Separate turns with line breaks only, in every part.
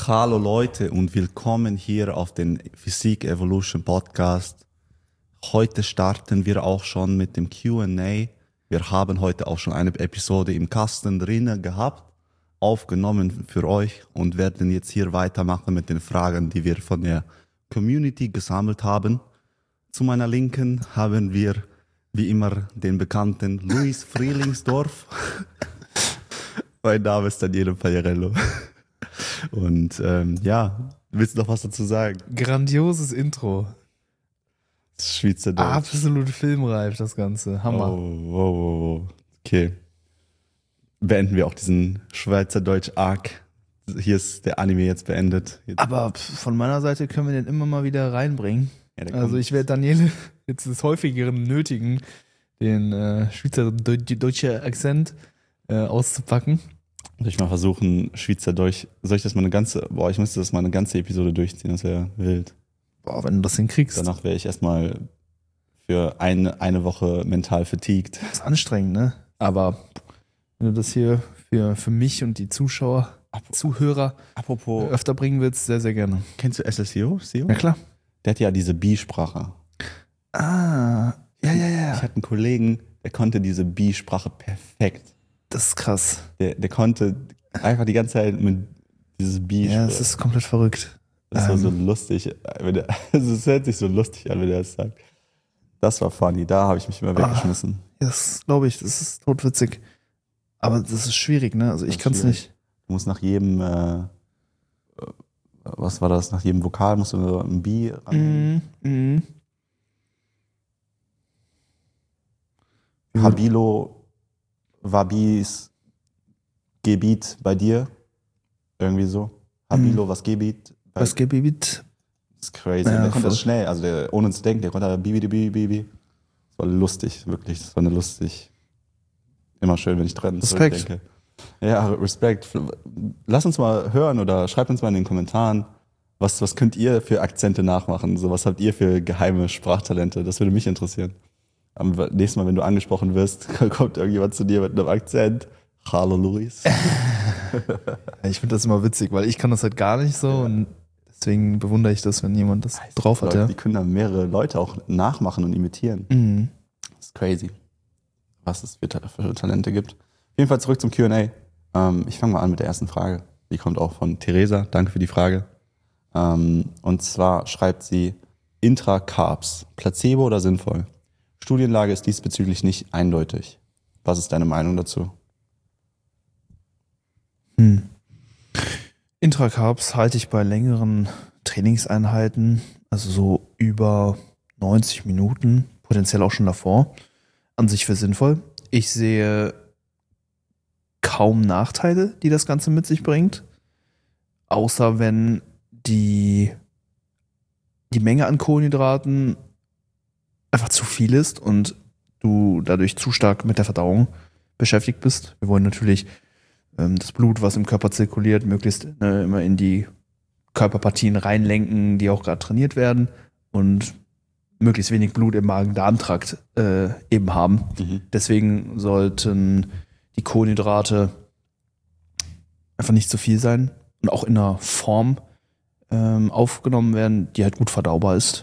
Hallo Leute und willkommen hier auf den Physik Evolution Podcast. Heute starten wir auch schon mit dem Q&A. Wir haben heute auch schon eine Episode im Kasten drinnen gehabt, aufgenommen für euch und werden jetzt hier weitermachen mit den Fragen, die wir von der Community gesammelt haben. Zu meiner Linken haben wir wie immer den bekannten Luis Frielingsdorf. Mein Name ist Daniele Pagliarello. Und willst du noch was dazu sagen?
Grandioses Intro.
Schweizerdeutsch.
Absolut filmreif, das Ganze. Hammer.
Oh. Okay. Beenden wir auch diesen Schweizerdeutsch-Arc. Hier ist der Anime jetzt beendet.
Aber von meiner Seite können wir den immer mal wieder reinbringen.
Ja,
also ich werde Daniele jetzt des Häufigeren nötigen, den schweizerdeutschen Akzent auszupacken.
Soll ich mal versuchen, Schweizerdeutsch, ich müsste das mal eine ganze Episode durchziehen, das wäre wild.
Boah, wenn du das hinkriegst.
Danach wäre ich erstmal für eine Woche mental fatigued.
Das ist anstrengend, ne? Aber wenn du das hier für mich und die Zuhörer
Apropos,
öfter bringen willst, sehr, sehr gerne.
kennst du SSIO?
Ja, klar.
Der hat ja diese Bi-Sprache.
Ja.
Ich hatte einen Kollegen, der konnte diese Bi-Sprache perfekt.
Das ist krass.
Der konnte einfach die ganze Zeit mit dieses Bi
Ja, das ist komplett verrückt.
Das war so lustig. Es hört sich so lustig an, wenn er das sagt. Das war funny. Da habe ich mich immer weggeschmissen.
Das glaube ich, das ist totwitzig. Aber das ist schwierig, ne? Also ich kann es nicht.
Du musst nach jedem, was war das? Nach jedem Vokal musst du ein Bi ran. Habilo, Wabis, Gebiet bei dir. Irgendwie so. Habilo, was Gebiet.
Was Gebiet?
Das ist crazy.
Ja,
der konnte das schnell, also ohne zu denken, der konnte Bibi. Das war lustig, wirklich. Das war lustig. Immer schön, wenn ich dran zurückdenke. Ja, Respekt. Lass uns mal hören oder schreibt uns mal in den Kommentaren, was könnt ihr für Akzente nachmachen? So, was habt ihr für geheime Sprachtalente? Das würde mich interessieren. Am nächsten Mal, wenn du angesprochen wirst, kommt irgendjemand zu dir mit einem Akzent. Hallo Luis.
Ich finde das immer witzig, weil ich kann das halt gar nicht so und deswegen bewundere ich das, wenn jemand das drauf hat.
Leute, die können dann mehrere Leute auch nachmachen und imitieren. Das ist crazy, was es für Talente gibt. Auf jeden Fall zurück zum Q&A. Ich fange mal an mit der ersten Frage. Die kommt auch von Theresa. Danke für die Frage. Und zwar schreibt sie: Intra-Carbs, Placebo oder sinnvoll? Studienlage ist diesbezüglich nicht eindeutig. Was ist deine Meinung dazu?
Intracarbs halte ich bei längeren Trainingseinheiten, also so über 90 Minuten, potenziell auch schon davor, an sich für sinnvoll. Ich sehe kaum Nachteile, die das Ganze mit sich bringt, außer wenn die Menge an Kohlenhydraten einfach zu viel ist und du dadurch zu stark mit der Verdauung beschäftigt bist. Wir wollen natürlich das Blut, was im Körper zirkuliert, möglichst immer in die Körperpartien reinlenken, die auch gerade trainiert werden und möglichst wenig Blut im Magen-Darm-Trakt eben haben. Deswegen sollten die Kohlenhydrate einfach nicht zu viel sein und auch in einer Form aufgenommen werden, die halt gut verdaubar ist.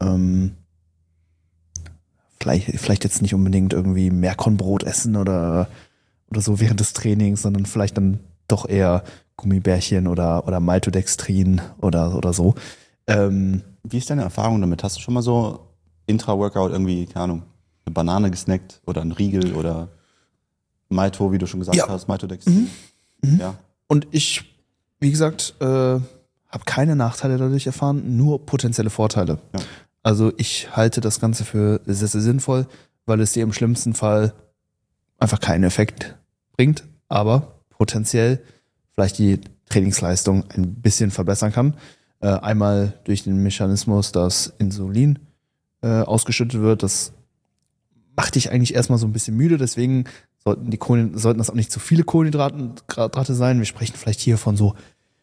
Vielleicht jetzt nicht unbedingt irgendwie Meerkornbrot essen oder so während des Trainings, sondern vielleicht dann doch eher Gummibärchen oder Maltodextrin oder so.
Wie ist deine Erfahrung damit? Hast du schon mal so Intra-Workout irgendwie, keine Ahnung, eine Banane gesnackt oder einen Riegel oder Malto, wie du schon gesagt hast, Maltodextrin? Ja. Und
ich, wie gesagt, habe keine Nachteile dadurch erfahren, nur potenzielle Vorteile. Ja. Also ich halte das Ganze für sehr, sehr sinnvoll, weil es dir im schlimmsten Fall einfach keinen Effekt bringt, aber potenziell vielleicht die Trainingsleistung ein bisschen verbessern kann. Einmal durch den Mechanismus, dass Insulin ausgeschüttet wird. Das macht dich eigentlich erstmal so ein bisschen müde, deswegen sollten das auch nicht zu viele Kohlenhydrate sein. Wir sprechen vielleicht hier von so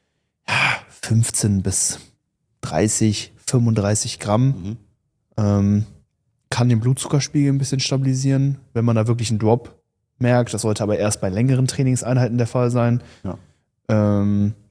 15 bis 30, 35 Gramm. Kann den Blutzuckerspiegel ein bisschen stabilisieren, wenn man da wirklich einen Drop merkt. Das sollte aber erst bei längeren Trainingseinheiten der Fall sein. Ja.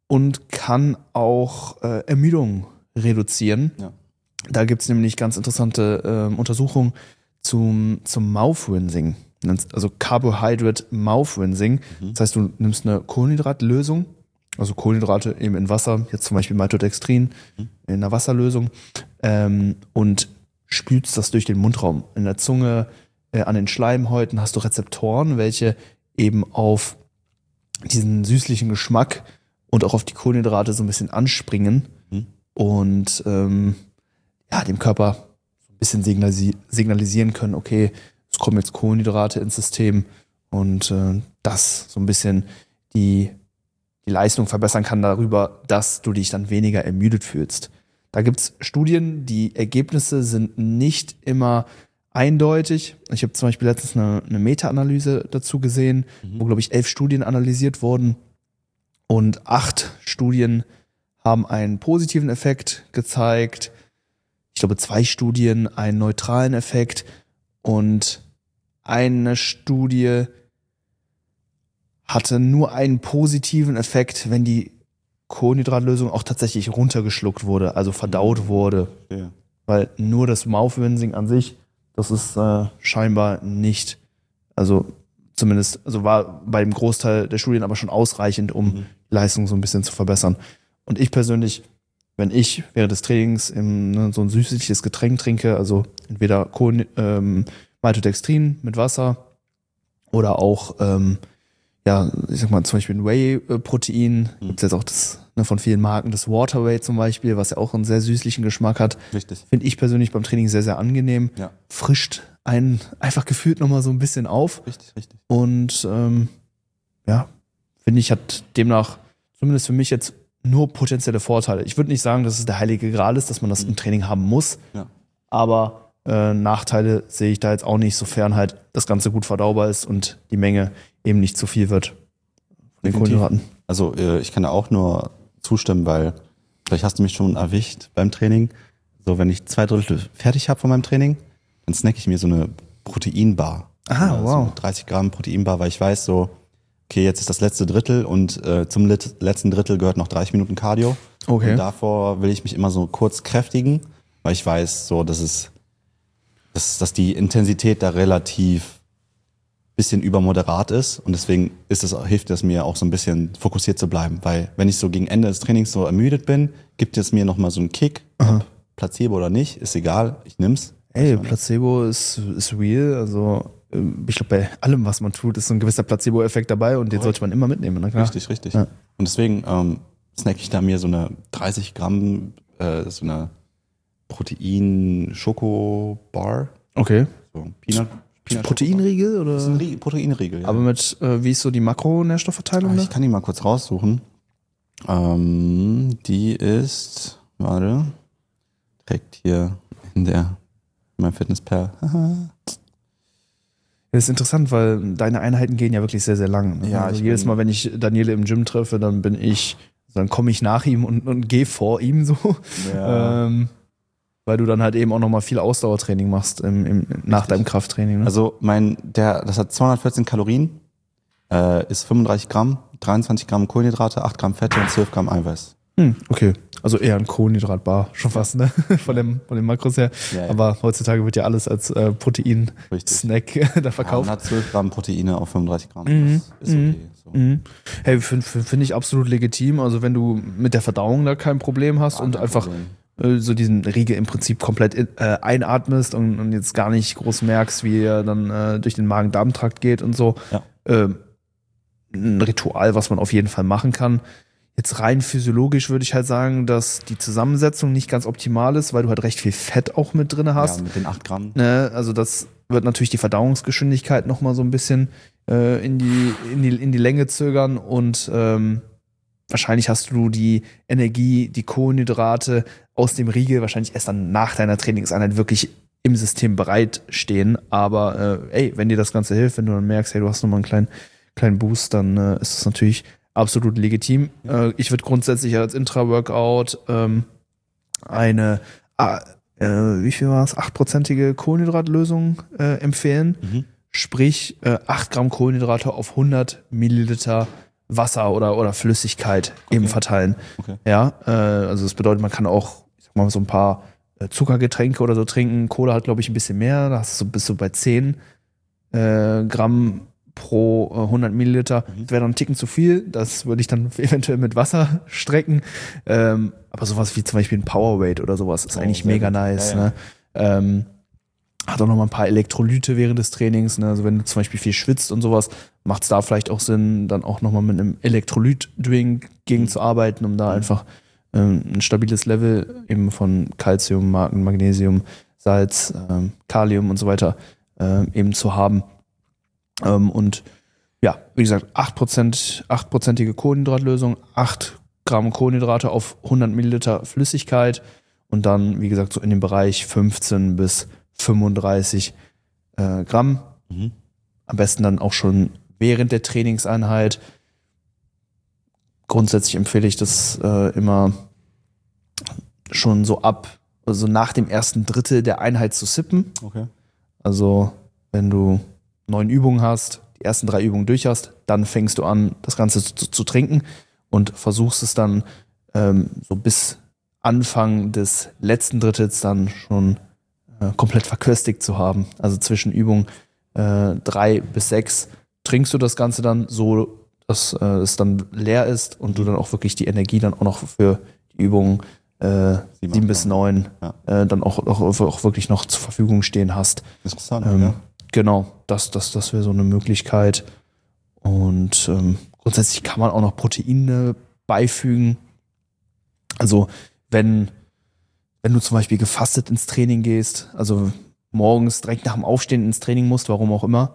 und kann auch Ermüdung reduzieren.
Ja.
Da gibt es nämlich ganz interessante Untersuchungen zum Mouth-Rinsing. Also Carbohydrate Mouth-Rinsing. Das heißt, du nimmst eine Kohlenhydratlösung, also Kohlenhydrate eben in Wasser, jetzt zum Beispiel Maltodextrin in einer Wasserlösung, und spülst das durch den Mundraum. In der Zunge, an den Schleimhäuten hast du Rezeptoren, welche eben auf diesen süßlichen Geschmack und auch auf die Kohlenhydrate so ein bisschen anspringen und dem Körper so ein bisschen signalisieren können, okay, es kommen jetzt Kohlenhydrate ins System und das so ein bisschen die Leistung verbessern kann darüber, dass du dich dann weniger ermüdet fühlst. Da gibt es Studien, die Ergebnisse sind nicht immer eindeutig. Ich habe zum Beispiel letztens eine Meta-Analyse dazu gesehen, wo, glaube ich, 11 Studien analysiert wurden und 8 Studien haben einen positiven Effekt gezeigt. Ich glaube, 2 Studien einen neutralen Effekt und eine Studie hatte nur einen positiven Effekt, wenn die Kohlenhydratlösung auch tatsächlich runtergeschluckt wurde, also verdaut wurde.
Ja.
Weil nur das Mouth-Rinsing an sich, das ist scheinbar nicht, also zumindest, also war bei dem Großteil der Studien aber schon ausreichend, um die Leistung so ein bisschen zu verbessern. Und ich persönlich, wenn ich während des Trainings so ein süßliches Getränk trinke, also entweder Maltodextrin mit Wasser oder auch ich sag mal zum Beispiel ein Whey-Protein, gibt es jetzt auch das von vielen Marken, das Waterway zum Beispiel, was ja auch einen sehr süßlichen Geschmack hat.
Richtig.
Finde ich persönlich beim Training sehr, sehr angenehm.
Ja.
Frischt einen einfach gefühlt nochmal so ein bisschen auf.
Richtig.
Und finde ich, hat demnach zumindest für mich jetzt nur potenzielle Vorteile. Ich würde nicht sagen, dass es der heilige Gral ist, dass man das im Training haben muss.
Ja.
Aber Nachteile sehe ich da jetzt auch nicht, sofern halt das Ganze gut verdaubar ist und die Menge eben nicht zu viel wird von den Kohlenhydraten.
Also ich kann da auch nur zustimmen, weil vielleicht hast du mich schon erwischt beim Training. So, wenn ich 2/3 fertig habe von meinem Training, dann snacke ich mir so eine Proteinbar.
Aha, wow.
So 30 Gramm Proteinbar, weil ich weiß so, okay, jetzt ist das letzte Drittel und zum letzten Drittel gehört noch 30 Minuten Cardio.
Okay.
Und davor will ich mich immer so kurz kräftigen, weil ich weiß so, dass die Intensität da relativ bisschen übermoderat ist und deswegen hilft es mir auch so ein bisschen fokussiert zu bleiben, weil wenn ich so gegen Ende des Trainings so ermüdet bin, gibt es mir nochmal so einen Kick, ob Placebo oder nicht, ist egal, ich nimm's.
Ey, Placebo ist real, also ich glaube, bei allem, was man tut, ist so ein gewisser Placebo-Effekt dabei und den sollte man immer mitnehmen. Na klar.
Richtig.
Ja.
Und deswegen snacke ich da mir so eine 30 Gramm, so eine Protein-Schoko-Bar.
Okay.
So Peanut
Proteinriegel oder?
Das ist ein Proteinriegel, ja.
Aber mit, wie ist so die Makronährstoffverteilung da?
Ich kann die mal kurz raussuchen. Die ist, warte, direkt hier in meinem Fitnesspal.
Das ist interessant, weil deine Einheiten gehen ja wirklich sehr, sehr lang.
Ja,
also jedes Mal, wenn ich Daniele im Gym treffe, dann komme ich nach ihm und gehe vor ihm so.
Ja.
Weil du dann halt eben auch nochmal viel Ausdauertraining machst nach deinem Krafttraining. Ne?
Also das hat 214 Kalorien, ist 35 Gramm, 23 Gramm Kohlenhydrate, 8 Gramm Fette und 12 Gramm Eiweiß.
Okay, also eher ein Kohlenhydratbar, schon fast, ne? Von dem Makros her. Ja. Aber heutzutage wird ja alles als Protein-Snack da verkauft.
Ja, man hat 12 Gramm Proteine auf 35 Gramm. Das ist okay. So.
Hey, finde ich absolut legitim. Also wenn du mit der Verdauung da kein Problem hast und einfach so diesen Riegel im Prinzip komplett einatmest und jetzt gar nicht groß merkst, wie er dann durch den Magen-Darm-Trakt geht und so.
Ja.
Ein Ritual, was man auf jeden Fall machen kann. Jetzt rein physiologisch würde ich halt sagen, dass die Zusammensetzung nicht ganz optimal ist, weil du halt recht viel Fett auch mit drin hast.
Ja, mit den 8 Gramm.
Also das wird natürlich die Verdauungsgeschwindigkeit nochmal so ein bisschen in die Länge zögern und wahrscheinlich hast du die Energie, die Kohlenhydrate aus dem Riegel wahrscheinlich erst dann nach deiner Trainingseinheit wirklich im System bereitstehen. Aber wenn dir das Ganze hilft, wenn du dann merkst, hey, du hast nochmal einen kleinen Boost, dann ist das natürlich absolut legitim. Ich würde grundsätzlich als Intra-Workout eine, wie viel war es, 8%ige Kohlenhydratlösung empfehlen. Sprich 8 Gramm Kohlenhydrate auf 100 Milliliter Wasser oder Flüssigkeit eben verteilen.
Okay.
Ja, also das bedeutet, man kann auch, ich sag mal, so ein paar Zuckergetränke oder so trinken. Cola hat, glaube ich, ein bisschen mehr. Da bist du bei 10 Gramm pro 100 Milliliter. Das wäre dann ein Ticken zu viel. Das würde ich dann eventuell mit Wasser strecken. Aber sowas wie zum Beispiel ein Powerade oder sowas ist eigentlich mega
gut.
nice.
Ja, ja.
Ne? Hat auch noch mal ein paar Elektrolyte während des Trainings. Ne? Also wenn du zum Beispiel viel schwitzt und sowas, macht es da vielleicht auch Sinn, dann auch noch mal mit einem Elektrolyt-Drink gegenzuarbeiten, um da einfach ein stabiles Level eben von Calcium, Magnesium, Salz, Kalium und so weiter eben zu haben. Und ja, wie gesagt, 8%ige Kohlenhydratlösung, 8 Gramm Kohlenhydrate auf 100 Milliliter Flüssigkeit und dann, wie gesagt, so in dem Bereich 15 bis 35 Gramm. Am besten dann auch schon während der Trainingseinheit. Grundsätzlich empfehle ich das immer schon so also nach dem ersten Drittel der Einheit zu sippen.
Okay.
Also wenn du 9 Übungen hast, die ersten 3 Übungen durch hast, dann fängst du an, das Ganze zu trinken und versuchst es dann so bis Anfang des letzten Drittels dann schon komplett verköstigt zu haben. Also zwischen Übung 3 bis 6 trinkst du das Ganze dann so, dass es dann leer ist und du dann auch wirklich die Energie dann auch noch für die Übungen 7 bis 9 dann auch wirklich noch zur Verfügung stehen hast.
Interessant, ja.
Genau, das wäre so eine Möglichkeit. Und grundsätzlich kann man auch noch Proteine beifügen. Also wenn du zum Beispiel gefastet ins Training gehst, also morgens direkt nach dem Aufstehen ins Training musst, warum auch immer,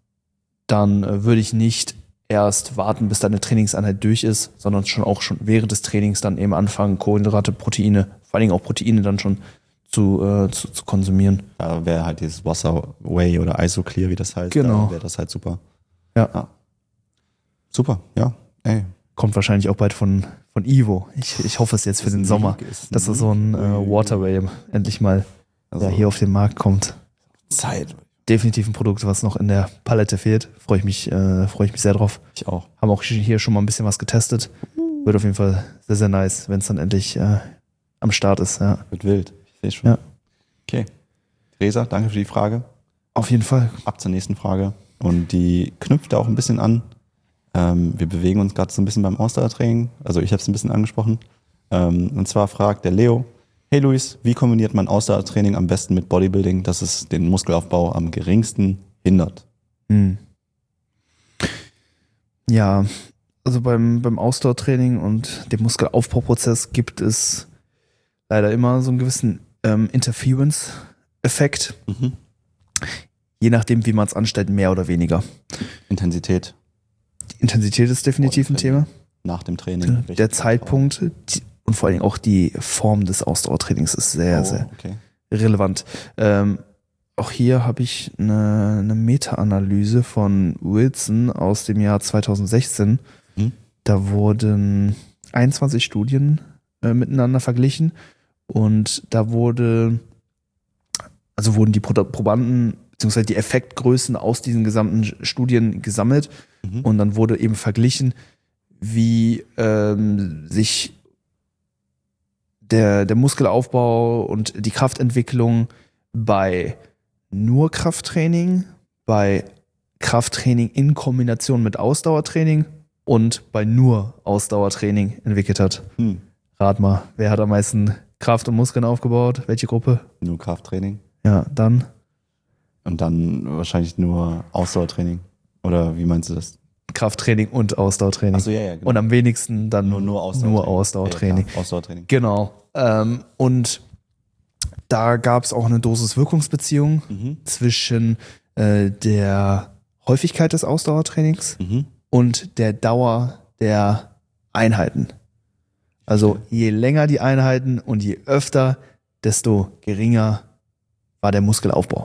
dann würde ich nicht erst warten, bis deine Trainingseinheit durch ist, sondern schon während des Trainings dann eben anfangen, Kohlenhydrate, Proteine, vor allen Dingen auch Proteine dann schon zu konsumieren.
Da wäre halt dieses Wasser Whey oder Isoclear, wie das heißt,
Genau.
da wäre das halt super.
Ja.
Super, ja. Ey.
Kommt wahrscheinlich auch bald von Ivo. Ich hoffe es jetzt für den Sommer, dass das so ein Waterway endlich mal hier auf den Markt kommt.
Zeit.
Definitiv ein Produkt, was noch in der Palette fehlt. Freue ich mich sehr drauf.
Ich auch.
Haben auch hier schon mal ein bisschen was getestet. Wird auf jeden Fall sehr, sehr nice, wenn es dann endlich am Start ist. Ja.
Wird wild. Ich sehe schon.
Ja.
Okay. Theresa, danke für die Frage.
Auf jeden Fall.
Ab zur nächsten Frage. Und die knüpft auch ein bisschen an. Wir bewegen uns gerade so ein bisschen beim Ausdauertraining. Also ich habe es ein bisschen angesprochen. Und zwar fragt der Leo: Hey Luis, wie kombiniert man Ausdauertraining am besten mit Bodybuilding, dass es den Muskelaufbau am geringsten hindert?
Ja, also beim Ausdauertraining und dem Muskelaufbauprozess gibt es leider immer so einen gewissen Interference-Effekt. Je nachdem, wie man es anstellt, mehr oder weniger.
Intensität
Die Intensität ist definitiv ein Thema.
nach dem Training.
Der Zeitpunkt und vor allen Dingen auch die Form des Ausdauertrainings ist sehr, sehr relevant. Auch hier habe ich eine Meta-Analyse von Wilson aus dem Jahr 2016. Da wurden 21 Studien miteinander verglichen und da wurden die Probanden bzw. die Effektgrößen aus diesen gesamten Studien gesammelt und dann wurde eben verglichen, wie sich der Muskelaufbau und die Kraftentwicklung bei nur Krafttraining, bei Krafttraining in Kombination mit Ausdauertraining und bei nur Ausdauertraining entwickelt hat. Rat mal, wer hat am meisten Kraft und Muskeln aufgebaut? Welche Gruppe?
Nur Krafttraining.
Ja, dann?
Und dann wahrscheinlich nur Ausdauertraining. Oder wie meinst du das?
Krafttraining und Ausdauertraining.
Achso, ja, genau.
Und am wenigsten dann
nur Ausdauertraining.
Ausdauertraining.
Ja, Ausdauertraining.
Genau. Und da gab es auch eine Dosis-Wirkungsbeziehung zwischen der Häufigkeit des Ausdauertrainings und der Dauer der Einheiten. Also je länger die Einheiten und je öfter, desto geringer war der Muskelaufbau.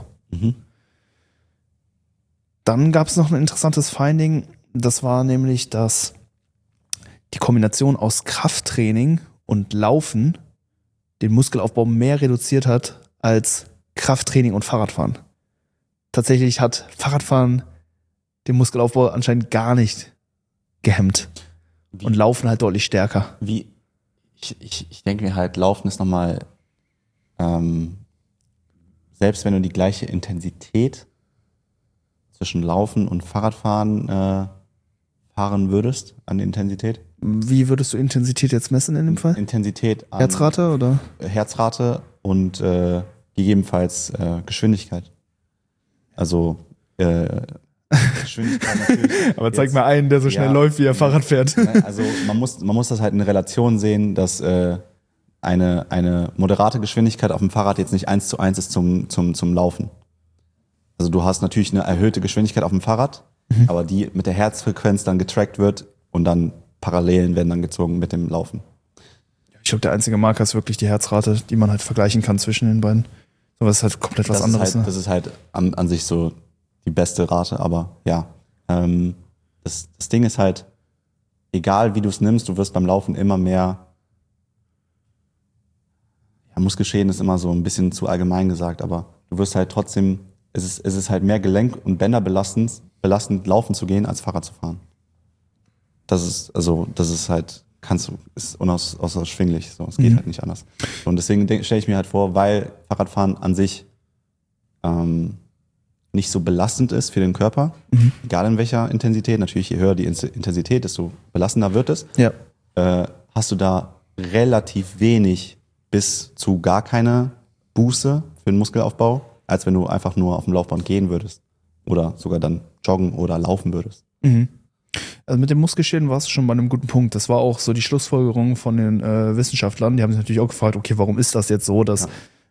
Dann gab es noch ein interessantes Finding. Das war nämlich, dass die Kombination aus Krafttraining und Laufen den Muskelaufbau mehr reduziert hat als Krafttraining und Fahrradfahren. Tatsächlich hat Fahrradfahren den Muskelaufbau anscheinend gar nicht gehemmt. Und Laufen halt deutlich stärker.
Ich denke mir halt, Laufen ist nochmal, selbst wenn du die gleiche Intensität zwischen Laufen und Fahrradfahren fahren würdest, an Intensität.
Wie würdest du Intensität jetzt messen in dem Fall?
Intensität an
Herzrate oder?
Herzrate und gegebenenfalls Geschwindigkeit. Also Geschwindigkeit natürlich.
Aber zeig mal einen, der so schnell läuft, wie er Fahrrad fährt.
Also man muss das halt in Relation sehen, dass eine moderate Geschwindigkeit auf dem Fahrrad jetzt nicht 1:1 ist zum Laufen. Also du hast natürlich eine erhöhte Geschwindigkeit auf dem Fahrrad, aber die mit der Herzfrequenz dann getrackt wird und dann Parallelen werden dann gezogen mit dem Laufen.
Ich glaube, der einzige Marker ist wirklich die Herzrate, die man halt vergleichen kann zwischen den beiden. Aber das ist halt komplett was anderes.
Das ist halt an sich so die beste Rate, aber ja. Das Ding ist halt, egal wie du es nimmst, du wirst beim Laufen immer mehr, ja, Muskelschäden ist immer so ein bisschen zu allgemein gesagt, aber du wirst halt trotzdem, es ist halt mehr Gelenk- und Bänder belastend laufen zu gehen, als Fahrrad zu fahren. Das ist halt, ist unausschwinglich, so, es geht halt nicht anders. So, und deswegen stelle ich mir halt vor, weil Fahrradfahren an sich nicht so belastend ist für den Körper, egal in welcher Intensität, natürlich je höher die Intensität, desto belastender wird es, hast du da relativ wenig bis zu gar keine Buße für den Muskelaufbau, als wenn du einfach nur auf dem Laufband gehen würdest oder sogar dann joggen oder laufen würdest.
Also mit dem Muskelschäden warst du schon bei einem guten Punkt. Das war auch so die Schlussfolgerung von den Wissenschaftlern. Die haben sich natürlich auch gefragt, okay, warum ist das jetzt so, dass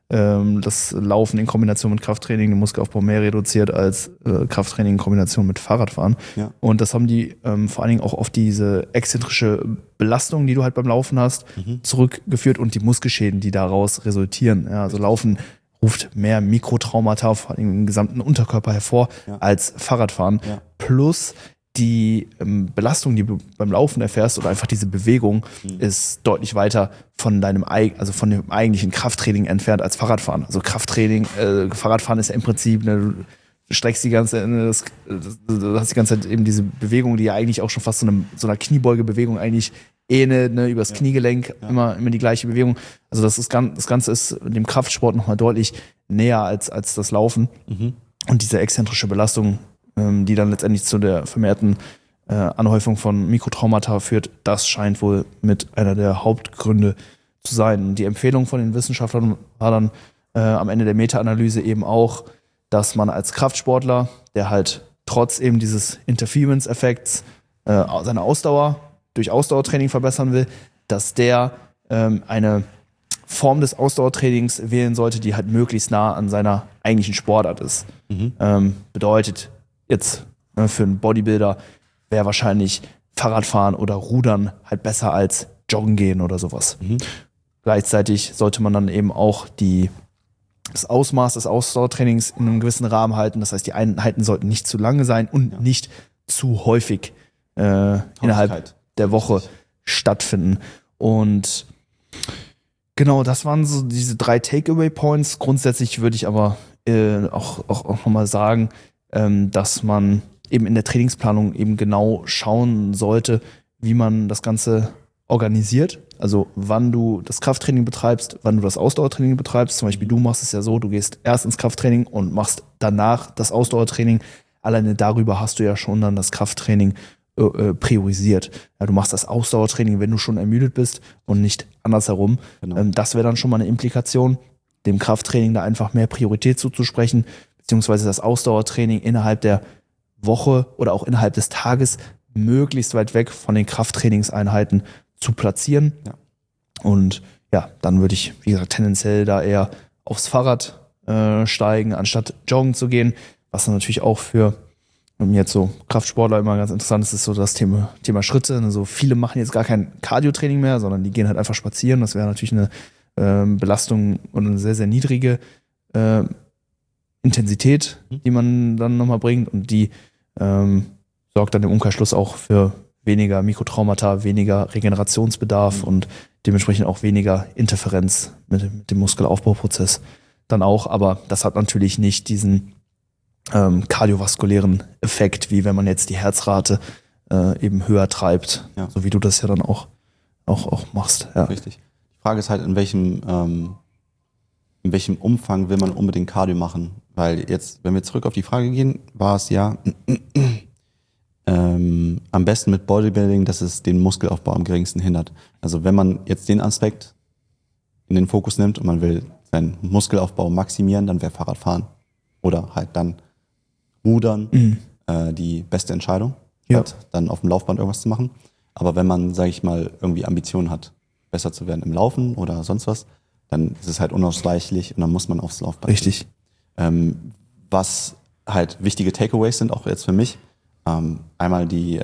das Laufen in Kombination mit Krafttraining den Muskelaufbau mehr reduziert als Krafttraining in Kombination mit Fahrradfahren. Ja. Und das haben die vor allen Dingen auch auf diese exzentrische Belastung, die du halt beim Laufen hast, zurückgeführt und die Muskelschäden, die daraus resultieren. Ja, also Laufen ruft mehr Mikrotraumata vor allem im gesamten Unterkörper hervor als Fahrradfahren. Ja. Plus die Belastung, die du beim Laufen erfährst oder einfach diese Bewegung ist deutlich weiter von dem eigentlichen Krafttraining entfernt als Fahrradfahren. Also Fahrradfahren ist ja im Prinzip, du streckst die ganze Zeit, du hast die ganze Zeit eben diese Bewegung, die ja eigentlich auch schon fast so einer Kniebeugebewegung eigentlich ähnelt, ne, übers Kniegelenk, immer die gleiche Bewegung. Also das Ganze ist dem Kraftsport nochmal deutlich näher als das Laufen. Und diese exzentrische Belastung, die dann letztendlich zu der vermehrten Anhäufung von Mikrotraumata führt, das scheint wohl mit einer der Hauptgründe zu sein. Und die Empfehlung von den Wissenschaftlern war dann am Ende der Meta-Analyse eben auch, dass man als Kraftsportler, der halt trotz eben dieses Interference-Effekts seine Ausdauer durch Ausdauertraining verbessern will, dass der eine Form des Ausdauertrainings wählen sollte, die halt möglichst nah an seiner eigentlichen Sportart ist. Bedeutet jetzt für einen Bodybuilder wäre wahrscheinlich Fahrradfahren oder Rudern halt besser als Joggen gehen oder sowas. Gleichzeitig sollte man dann eben auch das Ausmaß des Ausdauertrainings in einem gewissen Rahmen halten. Das heißt, die Einheiten sollten nicht zu lange sein und nicht zu häufig innerhalb der Woche stattfinden. Und genau, das waren so diese 3 Takeaway-Points. Grundsätzlich würde ich aber auch nochmal sagen, dass man eben in der Trainingsplanung eben genau schauen sollte, wie man das Ganze organisiert. Also wann du das Krafttraining betreibst, wann du das Ausdauertraining betreibst. Zum Beispiel du machst es ja so, du gehst erst ins Krafttraining und machst danach das Ausdauertraining. Alleine darüber hast du ja schon dann das Krafttraining priorisiert. Ja, du machst das Ausdauertraining, wenn du schon ermüdet bist und nicht andersherum. Genau. Das wäre dann schon mal eine Implikation, dem Krafttraining da einfach mehr Priorität zuzusprechen, beziehungsweise das Ausdauertraining innerhalb der Woche oder auch innerhalb des Tages möglichst weit weg von den Krafttrainingseinheiten zu platzieren. Ja. Und ja, dann würde ich, wie gesagt, tendenziell da eher aufs Fahrrad steigen, anstatt joggen zu gehen, was dann natürlich auch für jetzt so Kraftsportler immer ganz interessant ist, ist so das Thema Schritte. Also viele machen jetzt gar kein Cardio-Training mehr, sondern die gehen halt einfach spazieren. Das wäre natürlich eine Belastung und eine sehr, sehr niedrige Intensität, die man dann nochmal bringt, und die sorgt dann im Umkehrschluss auch für weniger Mikrotraumata, weniger Regenerationsbedarf und dementsprechend auch weniger Interferenz mit dem Muskelaufbauprozess dann auch. Aber das hat natürlich nicht diesen kardiovaskulären Effekt, wie wenn man jetzt die Herzrate eben höher treibt.
Ja.
So wie du das ja dann auch machst. Ja.
Richtig. Die Frage ist halt, in welchem Umfang will man unbedingt Cardio machen? Weil jetzt, wenn wir zurück auf die Frage gehen, war es ja am besten mit Bodybuilding, dass es den Muskelaufbau am geringsten hindert. Also wenn man jetzt den Aspekt in den Fokus nimmt und man will seinen Muskelaufbau maximieren, dann wäre Fahrradfahren oder halt dann Rudern die beste Entscheidung,
Ja.
halt dann auf dem Laufband irgendwas zu machen. Aber wenn man, sage ich mal, irgendwie Ambitionen hat, besser zu werden im Laufen oder sonst was, dann ist es halt unausweichlich und dann muss man aufs Laufband.
Richtig.
Was halt wichtige Takeaways sind, auch jetzt für mich, einmal die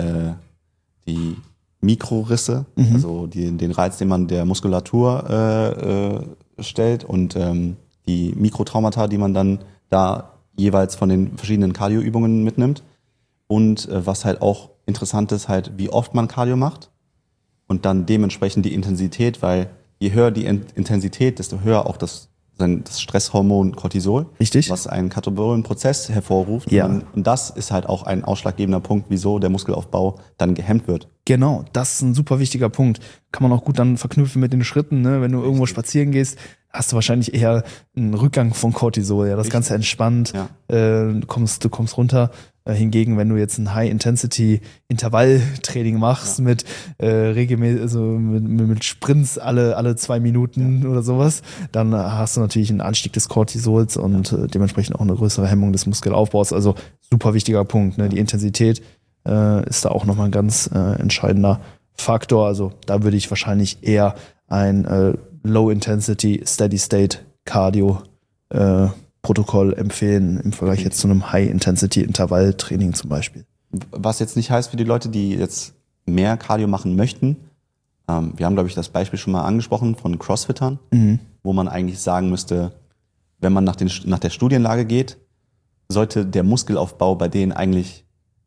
Mikrorisse, also den Reiz, den man der Muskulatur stellt und die Mikrotraumata, die man dann da jeweils von den verschiedenen Cardio-Übungen mitnimmt. Und was halt auch interessant ist, halt wie oft man Cardio macht und dann dementsprechend die Intensität, weil je höher die Intensität, desto höher auch das Stresshormon Cortisol,
Richtig.
was einen katabolischen Prozess hervorruft.
Ja.
Und das ist halt auch ein ausschlaggebender Punkt, wieso der Muskelaufbau dann gehemmt wird.
Genau, das ist ein super wichtiger Punkt. Kann man auch gut dann verknüpfen mit den Schritten, ne? Wenn du irgendwo spazieren gehst, hast du wahrscheinlich eher einen Rückgang von Cortisol, ja, das
Richtig.
Ganze entspannt,
Ja.
du kommst runter. Hingegen, wenn du jetzt ein High-Intensity-Intervalltraining machst mit regelmäßig, also mit Sprints alle 2 Minuten oder sowas, dann hast du natürlich einen Anstieg des Cortisols und dementsprechend auch eine größere Hemmung des Muskelaufbaus. Also super wichtiger Punkt, ne? Die Intensität ist da auch nochmal ein ganz entscheidender Faktor. Also da würde ich wahrscheinlich eher ein Low-Intensity, Steady-State-Cardio Protokoll empfehlen im Vergleich jetzt zu einem High-Intensity-Intervalltraining zum Beispiel.
Was jetzt nicht heißt für die Leute, die jetzt mehr Cardio machen möchten. Wir haben, glaube ich, das Beispiel schon mal angesprochen von Crossfittern, wo man eigentlich sagen müsste, wenn man nach der Studienlage geht, sollte der Muskelaufbau bei denen eigentlich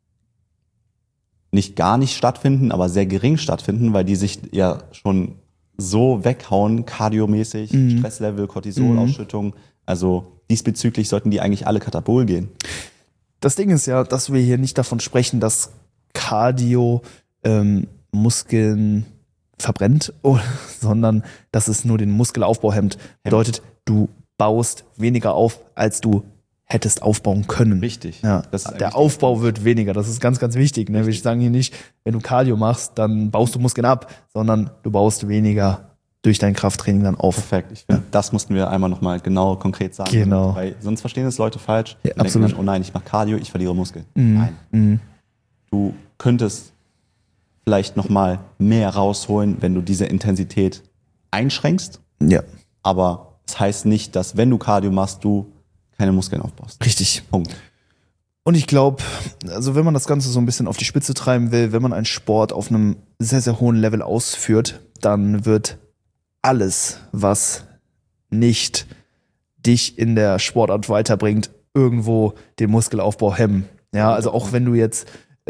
nicht gar nicht stattfinden, aber sehr gering stattfinden, weil die sich ja schon so weghauen, kardiomäßig, Stresslevel, Cortisolausschüttung. Also diesbezüglich sollten die eigentlich alle katabol gehen.
Das Ding ist ja, dass wir hier nicht davon sprechen, dass Cardio Muskeln verbrennt, sondern dass es nur den Muskelaufbau hemmt. Bedeutet, du baust weniger auf, als du hättest aufbauen können.
Richtig.
Ja,
Das ist
der Aufbau wird weniger. Das ist ganz, ganz wichtig. Ne? Wir sagen hier nicht, wenn du Cardio machst, dann baust du Muskeln ab, sondern du baust weniger durch dein Krafttraining dann auf.
Perfekt. Ich finde, das mussten wir einmal nochmal genau konkret sagen.
Genau.
Weil sonst verstehen es Leute falsch.
Ja,
Und denken
absolut.
dann, oh nein, ich mache Cardio, ich verliere Muskeln. Nein. Du könntest vielleicht nochmal mehr rausholen, wenn du diese Intensität einschränkst.
Ja,
Aber das heißt nicht, dass wenn du Cardio machst, du keine Muskeln aufbaust.
richtig.
Punkt.
Und ich glaube, also wenn man das Ganze so ein bisschen auf die Spitze treiben will, wenn man einen Sport auf einem sehr, sehr hohen Level ausführt, dann wird alles, was nicht dich in der Sportart weiterbringt, irgendwo den Muskelaufbau hemmen. Ja, also auch wenn du jetzt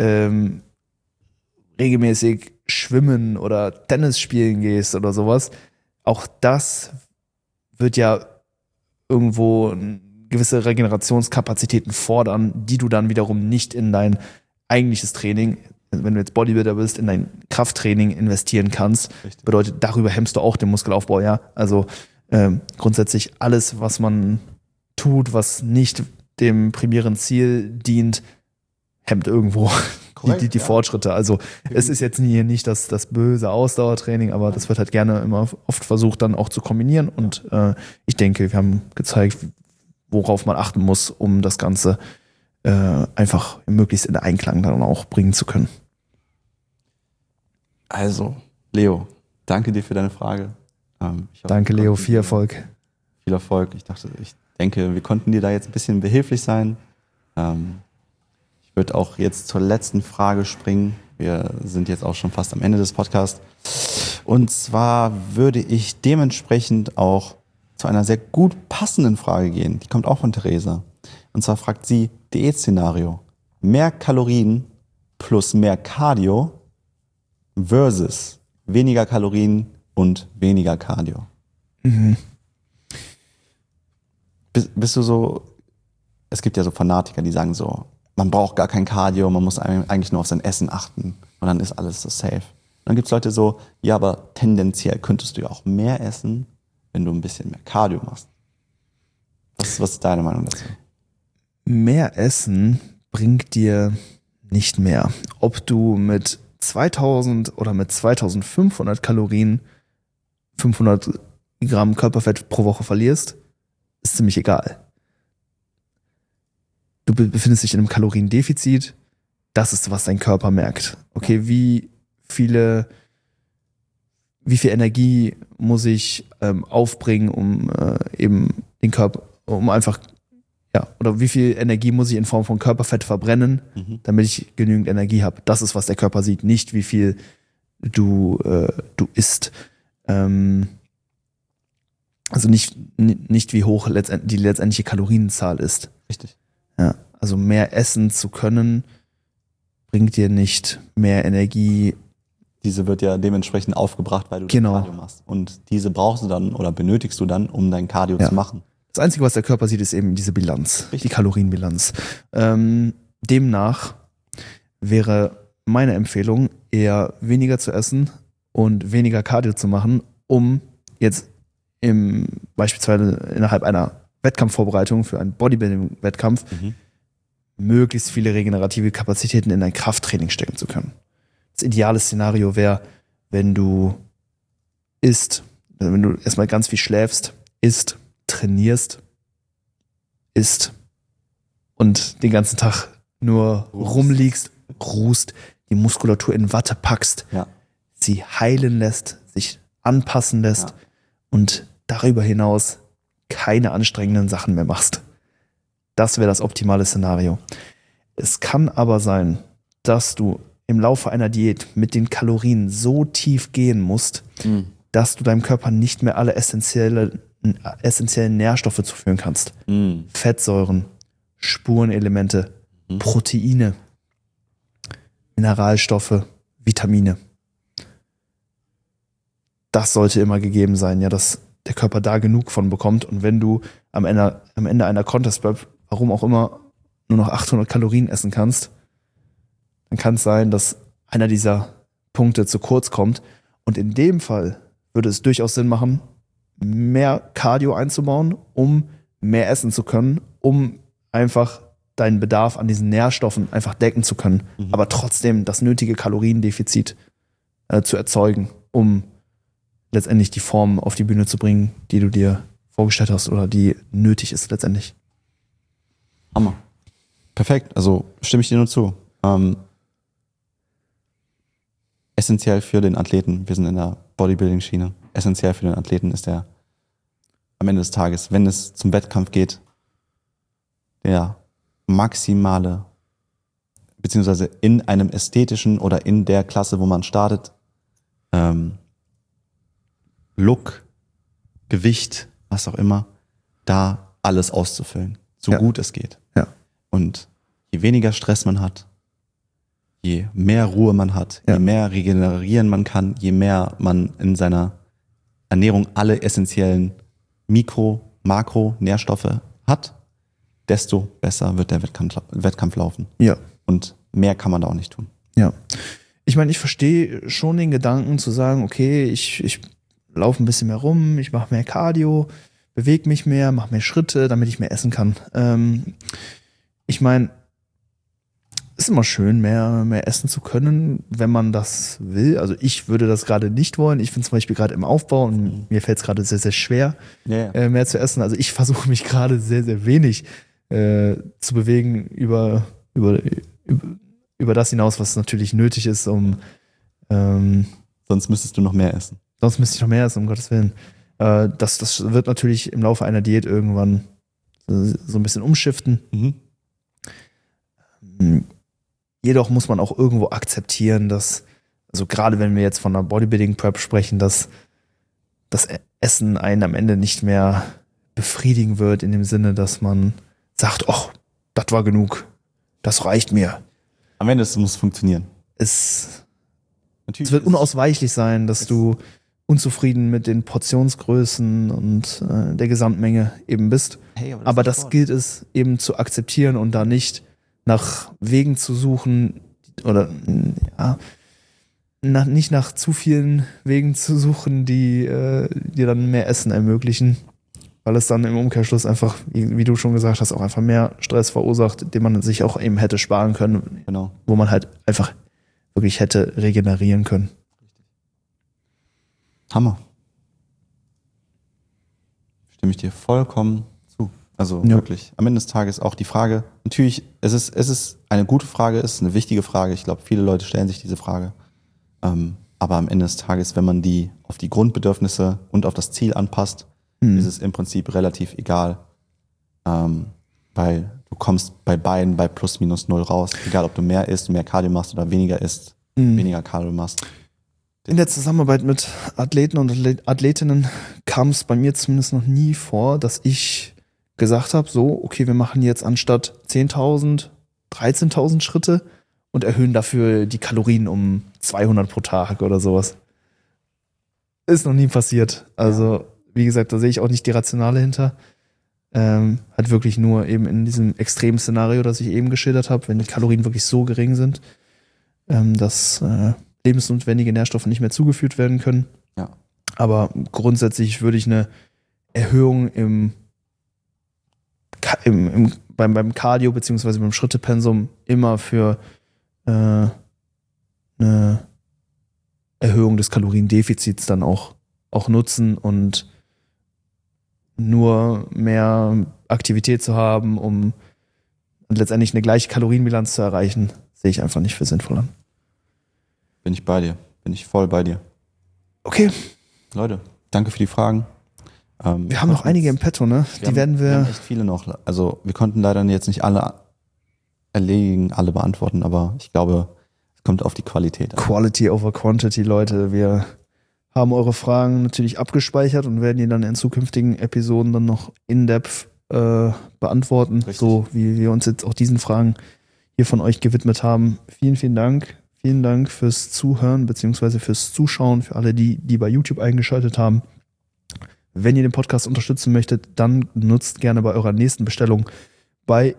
regelmäßig schwimmen oder Tennis spielen gehst oder sowas, auch das wird ja irgendwo gewisse Regenerationskapazitäten fordern, die du dann wiederum nicht in dein eigentliches Training, wenn du jetzt Bodybuilder bist, in dein Krafttraining investieren kannst.
Richtig.
Bedeutet, darüber hemmst du auch den Muskelaufbau, ja. Also grundsätzlich alles, was man tut, was nicht dem primären Ziel dient, hemmt irgendwo
Korrekt,
die
ja.
Fortschritte. Also es ist jetzt nicht das böse Ausdauertraining, aber das wird halt gerne immer oft versucht dann auch zu kombinieren. Und ich denke, wir haben gezeigt, worauf man achten muss, um das Ganze einfach möglichst in Einklang dann auch bringen zu können.
Also, Leo, danke dir für deine Frage. Ich hoffe,
Danke,
wir
Leo,
konnten
viel
dir
Erfolg.
Viel Erfolg. Ich denke, wir konnten dir da jetzt ein bisschen behilflich sein. Ich würde auch jetzt zur letzten Frage springen. Wir sind jetzt auch schon fast am Ende des Podcasts. Und zwar würde ich dementsprechend auch zu einer sehr gut passenden Frage gehen. Die kommt auch von Theresa. Und zwar fragt sie, Diätszenario. Mehr Kalorien plus mehr Cardio versus weniger Kalorien und weniger Cardio. Bist du so, es gibt ja so Fanatiker, die sagen so, man braucht gar kein Cardio, man muss eigentlich nur auf sein Essen achten und dann ist alles so safe. Und dann gibt's Leute so, ja, aber tendenziell könntest du ja auch mehr essen, wenn du ein bisschen mehr Cardio machst. Was ist deine Meinung dazu?
Mehr Essen bringt dir nicht mehr. Ob du mit 2000 oder mit 2500 Kalorien 500 Gramm Körperfett pro Woche verlierst, ist ziemlich egal. Du befindest dich in einem Kaloriendefizit. Das ist, was dein Körper merkt. Okay, wie viel Energie muss ich aufbringen, um eben den Körper, um einfach, ja, oder wie viel Energie muss ich in Form von Körperfett verbrennen, damit ich genügend Energie habe. Das ist, was der Körper sieht, nicht wie viel du isst. Also nicht wie hoch die letztendliche Kalorienzahl ist.
Richtig.
Ja, also mehr essen zu können, bringt dir nicht mehr Energie.
Diese wird ja dementsprechend aufgebracht, weil du
Genau.
Cardio machst. Und diese brauchst du dann oder benötigst du dann, um dein Cardio
Ja.
zu machen.
Das Einzige, was der Körper sieht, ist eben diese Bilanz,
Richtig.
die Kalorienbilanz. Demnach wäre meine Empfehlung, eher weniger zu essen und weniger Cardio zu machen, um jetzt beispielsweise innerhalb einer Wettkampfvorbereitung für einen Bodybuilding-Wettkampf möglichst viele regenerative Kapazitäten in dein Krafttraining stecken zu können. Das ideale Szenario wäre, wenn du erstmal ganz viel schläfst, isst, trainierst, isst und den ganzen Tag nur rumliegst, ruhst, die Muskulatur in Watte packst,
Ja.
sie heilen lässt, sich anpassen lässt und darüber hinaus keine anstrengenden Sachen mehr machst. Das wäre das optimale Szenario. Es kann aber sein, dass du im Laufe einer Diät mit den Kalorien so tief gehen musst, dass du deinem Körper nicht mehr alle essentiellen Nährstoffe zuführen kannst. Fettsäuren, Spurenelemente, Proteine, Mineralstoffe, Vitamine. Das sollte immer gegeben sein, ja, dass der Körper da genug von bekommt. Und wenn du am Ende einer Contest Prep, warum auch immer, nur noch 800 Kalorien essen kannst, dann kann es sein, dass einer dieser Punkte zu kurz kommt. Und in dem Fall würde es durchaus Sinn machen, mehr Cardio einzubauen, um mehr essen zu können, um einfach deinen Bedarf an diesen Nährstoffen einfach decken zu können, aber trotzdem das nötige Kaloriendefizit zu erzeugen, um letztendlich die Form auf die Bühne zu bringen, die du dir vorgestellt hast oder die nötig ist letztendlich.
Hammer. Perfekt, also stimme ich dir nur zu. Essentiell für den Athleten, wir sind in der Bodybuilding-Schiene, essentiell für den Athleten ist der am Ende des Tages, wenn es zum Wettkampf geht, der maximale, beziehungsweise in einem ästhetischen oder in der Klasse, wo man startet, Look, Gewicht, was auch immer, da alles auszufüllen, so gut es geht.
Ja.
Und je weniger Stress man hat, je mehr Ruhe man hat, je mehr regenerieren man kann, je mehr man in seiner Ernährung alle essentiellen Makro-Nährstoffe hat, desto besser wird der Wettkampf laufen.
Ja.
Und mehr kann man da auch nicht tun.
Ja. Ich meine, ich verstehe schon den Gedanken zu sagen, okay, ich laufe ein bisschen mehr rum, ich mache mehr Cardio, bewege mich mehr, mache mehr Schritte, damit ich mehr essen kann. Ich meine, ist immer schön, mehr essen zu können, wenn man das will. Also ich würde das gerade nicht wollen. Ich bin zum Beispiel gerade im Aufbau und mir fällt es gerade sehr, sehr schwer, mehr zu essen. Also ich versuche mich gerade sehr, sehr wenig zu bewegen über das hinaus, was natürlich nötig ist, um
Sonst müsstest du noch mehr essen.
Sonst müsste ich noch mehr essen, um Gottes Willen. Das wird natürlich im Laufe einer Diät irgendwann so ein bisschen umschiften. Jedoch muss man auch irgendwo akzeptieren, dass, also gerade wenn wir jetzt von einer Bodybuilding-Prep sprechen, dass das Essen einen am Ende nicht mehr befriedigen wird, in dem Sinne, dass man sagt, ach, das war genug, das reicht mir.
Am Ende muss es funktionieren.
Es wird unausweichlich sein, dass du unzufrieden mit den Portionsgrößen und der Gesamtmenge eben bist.
Hey,
aber das gilt es eben zu akzeptieren und da nicht nach Wegen zu suchen oder ja, nicht nach zu vielen Wegen zu suchen, die dir dann mehr Essen ermöglichen, weil es dann im Umkehrschluss einfach, wie du schon gesagt hast, auch einfach mehr Stress verursacht, den man sich auch eben hätte sparen können,
Genau.
wo man halt einfach wirklich hätte regenerieren können.
Hammer. Stimme ich dir vollkommen zu. Also
Ja.
wirklich. Am Ende des Tages auch die Frage, natürlich, es ist eine gute Frage, es ist eine wichtige Frage. Ich glaube, viele Leute stellen sich diese Frage. Aber am Ende des Tages, wenn man die auf die Grundbedürfnisse und auf das Ziel anpasst, ist es im Prinzip relativ egal. Weil du kommst bei beiden bei plus minus null raus. Egal, ob du mehr isst, mehr Cardio machst oder weniger isst, weniger Cardio machst.
In der Zusammenarbeit mit Athleten und Athletinnen kam es bei mir zumindest noch nie vor, dass ich gesagt habe, so, okay, wir machen jetzt anstatt 10.000, 13.000 Schritte und erhöhen dafür die Kalorien um 200 pro Tag oder sowas. Ist noch nie passiert. Also, wie gesagt, da sehe ich auch nicht die Rationale hinter. Hat wirklich nur eben in diesem extremen Szenario, das ich eben geschildert habe, wenn die Kalorien wirklich so gering sind, dass lebensnotwendige Nährstoffe nicht mehr zugeführt werden können.
Ja.
Aber grundsätzlich würde ich eine Erhöhung beim Cardio beziehungsweise beim Schrittepensum immer für eine Erhöhung des Kaloriendefizits dann auch nutzen und nur mehr Aktivität zu haben, um letztendlich eine gleiche Kalorienbilanz zu erreichen, sehe ich einfach nicht für sinnvoll an.
Bin ich bei dir. Bin ich voll bei dir.
Okay.
Leute, danke für die Fragen.
Wir haben noch einige im Petto, ne?
Wir haben echt viele noch. Also wir konnten leider jetzt nicht alle erledigen, alle beantworten, aber ich glaube, es kommt auf die Qualität an.
Quality over Quantity, Leute. Wir haben eure Fragen natürlich abgespeichert und werden die dann in zukünftigen Episoden dann noch in-depth beantworten,
Richtig.
so wie wir uns jetzt auch diesen Fragen hier von euch gewidmet haben. Vielen, vielen Dank. Vielen Dank fürs Zuhören bzw. fürs Zuschauen, für alle, die bei YouTube eingeschaltet haben. Wenn ihr den Podcast unterstützen möchtet, dann nutzt gerne bei eurer nächsten Bestellung bei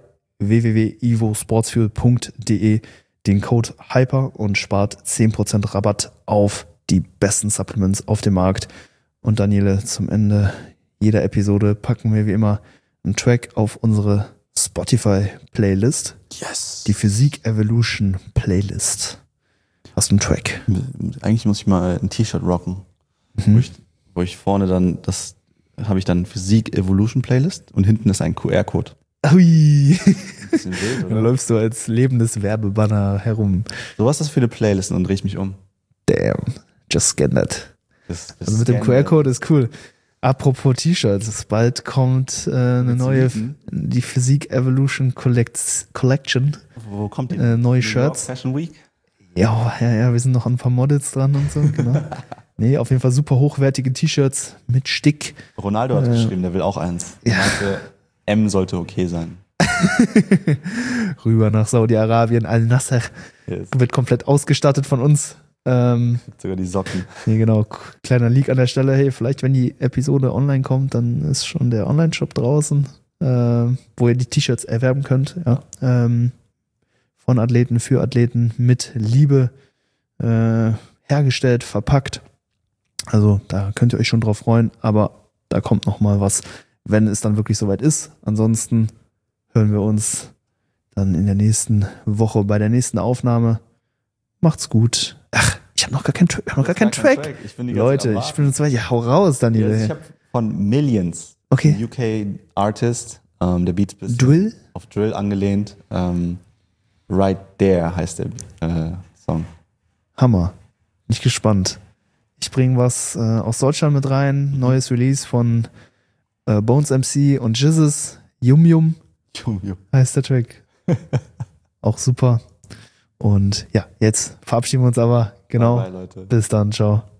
www.ivosportsfuel.de den Code HYPER und spart 10% Rabatt auf die besten Supplements auf dem Markt. Und Daniele, zum Ende jeder Episode packen wir wie immer einen Track auf unsere Spotify-Playlist.
Yes.
Die Physik Evolution Playlist. Hast du einen Track?
Eigentlich muss ich mal ein T-Shirt rocken,
Mhm.
wo ich vorne dann, das habe ich dann Physik Evolution Playlist und hinten ist ein QR-Code.
Ui.
Bisschen wild,
Dann
oder?
läufst du als lebendes Werbebanner herum.
So was ist das für eine Playlist und drehe ich mich um.
Damn, just scan that.
Das
Also mit dem QR-Code ist cool. Apropos T-Shirts, bald kommt eine
Willst du
neue,
liegen?
die Physik Evolution Collection.
Wo kommt die?
Neue
New York
Shirts.
Fashion Week?
Ja, wir sind noch an ein paar Models dran und so, genau. Nee, auf jeden Fall super hochwertige T-Shirts mit Stick.
Ronaldo hat geschrieben, der will auch eins.
Ja.
Er meinte, M sollte okay sein.
Rüber nach Saudi-Arabien, Al-Nasser.
Yes.
Wird komplett ausgestattet von uns.
Sogar die Socken.
Nee, genau. Kleiner Leak an der Stelle. Hey, vielleicht, wenn die Episode online kommt, dann ist schon der Online-Shop draußen, wo ihr die T-Shirts erwerben könnt. Ja. Von Athleten für Athleten mit Liebe hergestellt, verpackt. Also da könnt ihr euch schon drauf freuen, aber da kommt noch mal was, wenn es dann wirklich soweit ist. Ansonsten hören wir uns dann in der nächsten Woche bei der nächsten Aufnahme. Macht's gut. Ach, ich habe noch gar keinen Track.
Ich bin die ganze
Leute,
Zeit am
ich bin uns weit. Ja, hau raus, Daniel.
Yes, ich habe von Millions,
Okay.
ein UK Artist, der Beat ist bisschen
Drill?
auf Drill angelehnt. Right There heißt der Song.
Hammer. Bin ich gespannt. Ich bringe was aus Deutschland mit rein. Neues Release von Bones MC und Jizzes. Yum Yum heißt der Track. Auch super. Und ja, jetzt verabschieden wir uns aber. Genau.
Bye, bye, Leute.
Bis dann. Ciao.